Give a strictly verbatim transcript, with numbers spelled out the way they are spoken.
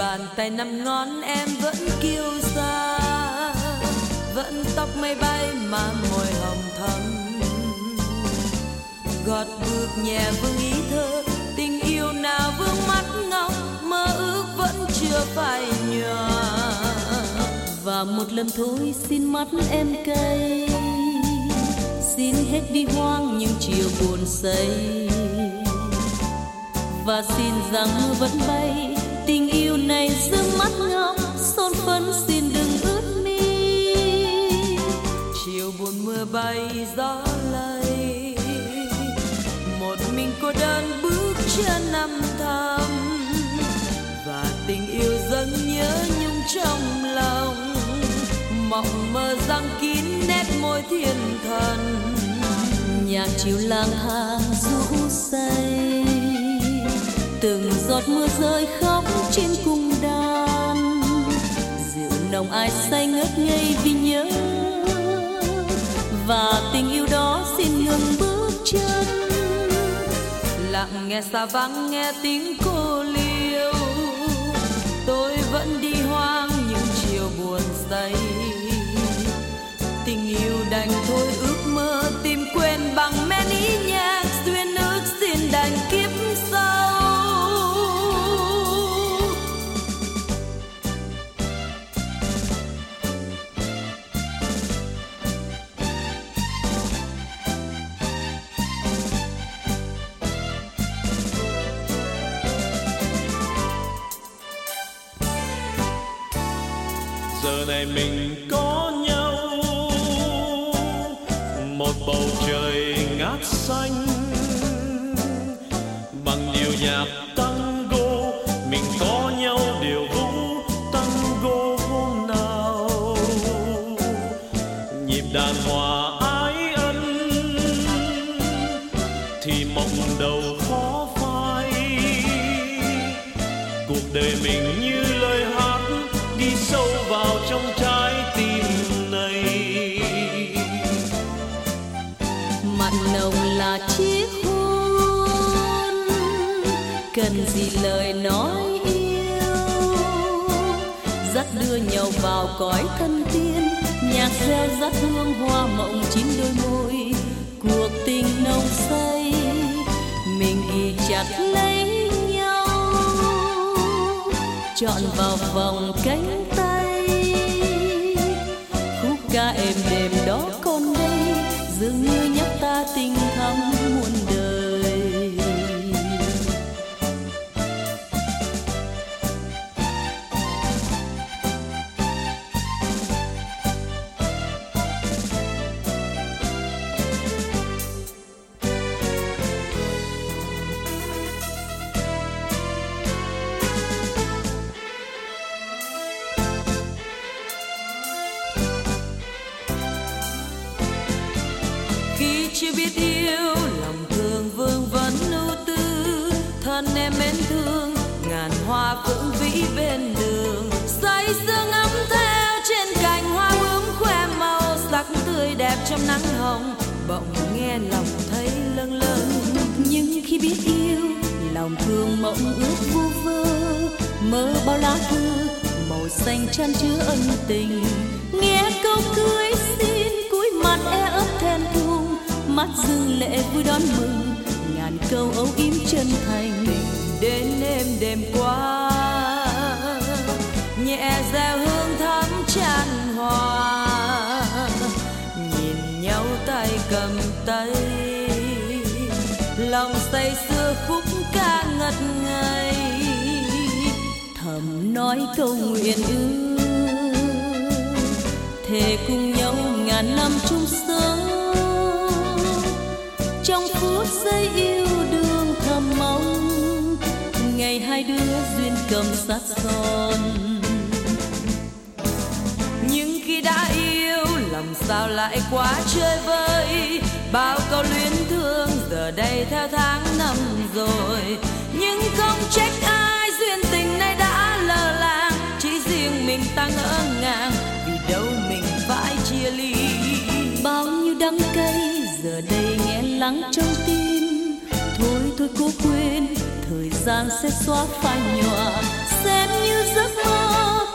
bàn tay năm ngón em vẫn kiêu sa, vẫn tóc mây bay mà môi hồng thắm. Gót bước nhẹ vương ý thơ, tình yêu nào vương mắt ngọc, mơ ước vẫn chưa phai nhòa. Và một lần thôi xin mắt em cay, xin hết đi hoang những chiều buồn say. Và xin rằng mưa vẫn bay, tình yêu này dương mắt ngọc, son phấn xin đừng ướt mi. Chiều buồn mưa bay gió lay, một mình cô đơn bước chân âm thầm. Và tình yêu dâng nhớ nhung trong lòng, mộng mơ răng kín nét môi thiên thần. Nhạc chiều lang thang rũ say, từng giọt mưa rơi khóc trên cung đàn. Rượu nồng ai say ngất ngây vì nhớ, và tình yêu đó xin ngừng bước chân. Lặng nghe xa vắng nghe tiếng cô liêu, tôi vẫn đi hoang những chiều buồn say. Tình yêu đành thôi ước mơ tìm quên bằng men ý nhạc, duyên ước xin đành kiếp sau. Giờ này mình có nhau, một bầu trời ngát xanh, bằng điệu nhạc tango mình có nhau điều vũ tango hôm nào. Nhịp đàn hòa ái ân thì mộng đầu khó phai. Cuộc đời mình như lời hát đi sâu vào trong trái tim này. Mặn nồng là chiếc hôn, cần gì lời nói yêu. Dắt đưa nhau vào cõi thân tiên, nhạc reo dắt hương hoa mộng chín đôi môi. Cuộc tình nồng say, mình ghi chặt lấy nhau, chọn vào vòng cánh tay. Khúc ca êm đềm đó còn đây, dường như nhắc ta tình thắm muôn đời. Chưa biết yêu lòng thương vương vấn ưu tư, thân em mến thương ngàn hoa vững vĩ bên đường. Say sương ấm theo trên cành hoa bướm khoe màu sắc tươi đẹp trong nắng hồng, bỗng nghe lòng thấy lâng lâng. Nhưng khi biết yêu lòng thương mộng ước vu vơ, mơ bao lá thư màu xanh chan chứa ân tình. Nghe câu cưới xin cúi mặt e ấp thẹn thùng, mắt dưng lệ vui đón mừng ngàn câu âu yếm chân thành. Đến êm đêm qua nhẹ reo hương thắm tràn hòa, nhìn nhau tay cầm tay, lòng say sưa khúc ca ngất ngây. Thầm nói câu nguyện ước, thề cùng nhau ngàn năm chung sống. Trong phút giây yêu đương thầm mong, ngày hai đứa duyên cầm sát son. Nhưng khi đã yêu lòng sao lại quá chơi vơi, bao câu luyến thương giờ đây theo tháng năm rồi. Nhưng không trách ai duyên tình này đã lờ làng, chỉ riêng mình ta ngỡ ngàng vì đâu mình phải chia ly. Bao nhiêu đắng cay giờ đây nghe lắng trong tim, thôi thôi cố quên thời gian sẽ xóa phai nhòa. xem như giấc mơ